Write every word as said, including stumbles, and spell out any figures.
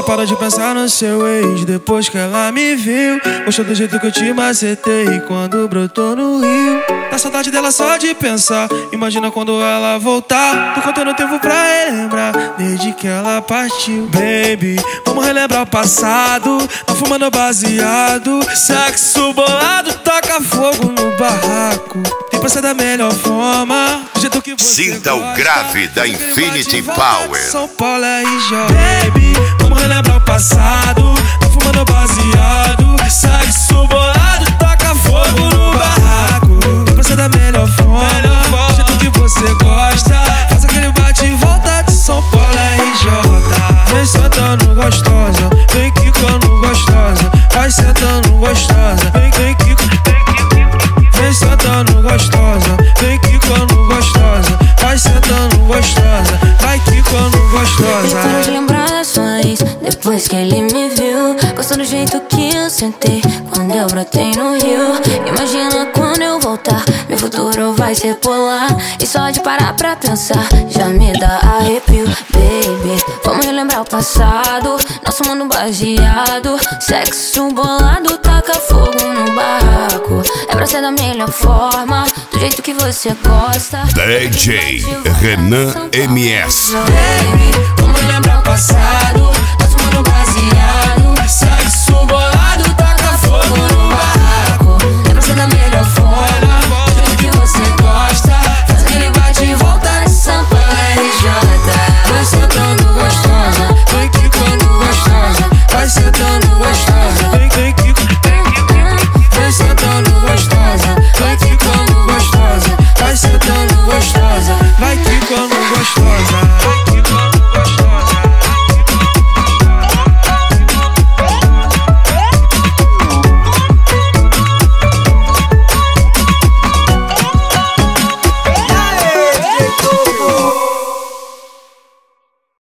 para de pensar no seu ex depois que ela me viu. Gostou do jeito que eu te macetei quando brotou no Rio. Dá saudade dela só de pensar, imagina quando ela voltar. Tô contando tempo pra relembrar desde que ela partiu. Baby, vamos relembrar o passado, tá fumando baseado. Sexo bolado, taca fogo no barraco. Tem pra ser da melhor forma, do jeito que você sinta gosta. O grave da Infinity Power. São Paulo R J. Baby, vamos relembrar o passado, tá fumando baseado. Sexo bolado, taca fogo no barraco. Tem pra ser da melhor forma, do jeito que você gosta. Faz aquele bate e volta de São Paulo R J. Vem sentando gostosa, vem quicando gostosa. Vai sentando gostosa, vem, vem quicando. Vem sentando gostosa, vem quicando gostosa. Vai sentando gostosa, vai quicando gostosa. Ele parou de lembrar das suas depois que ele me viu. Gostou do jeito que eu sentei quando eu brotei no Rio. Imagina quando eu voltar, meu futuro vai ser polar. E só de parar pra pensar já me dá arrepio. Baby, vamos relembrar o passado, nosso mundo baseado. Sexo bolado, taca fogo no barraco. É pra ser da melhor forma, do jeito que você gosta. D J Renan M S. Baby, vamos relembrar o passado,